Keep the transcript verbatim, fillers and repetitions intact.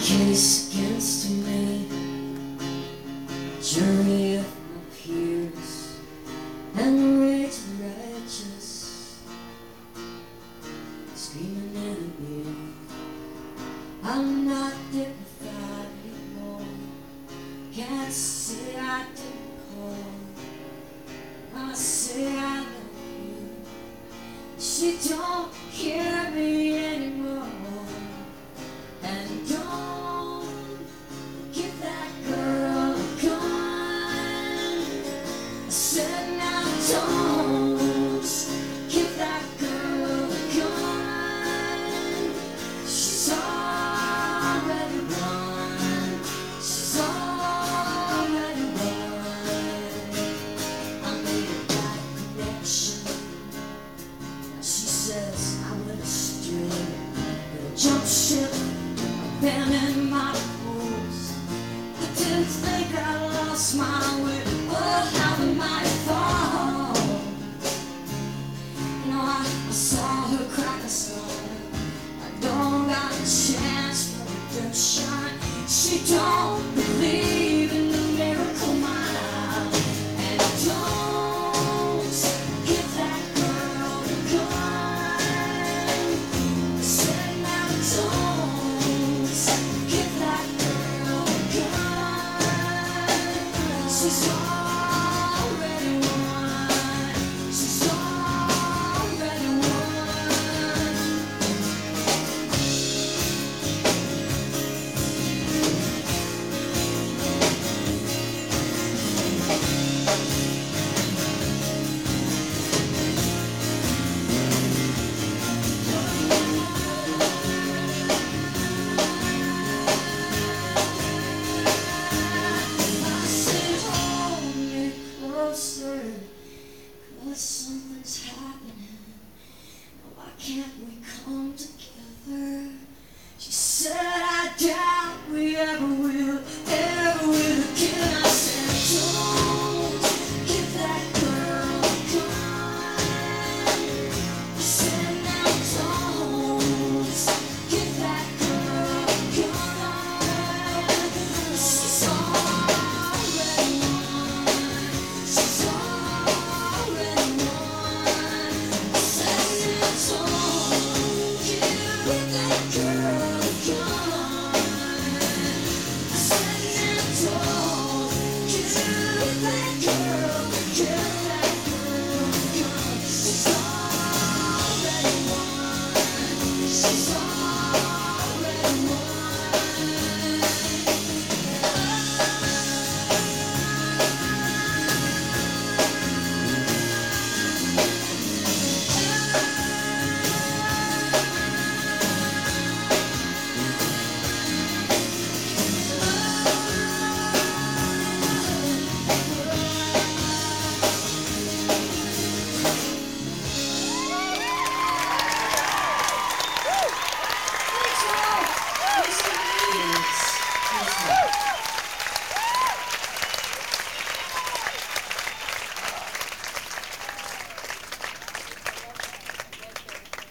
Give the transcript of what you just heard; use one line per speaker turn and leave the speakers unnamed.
case against me, jury of my peers, and rage righteous, screaming in the ear. I'm not dignified anymore, can't say I didn't call, I say I love you. She don't hear me anymore. And don't give that girl a gun. I said now don't give that girl a gun. She's already won. She's already won. I made a bad connection. Now she says I went astray. But a jump ship, in my pose. I didn't think I lost my way. Oh, how am I to fall? You know, I, I saw her crack a smile. I don't got a chance for redemption. She don't believe in the miracle mile. And don't give that girl a gun. I said now don't. She's already won. She's already won. I said hold me closer, 'cause something's happening. Why can't we come together? She said I doubt we ever will.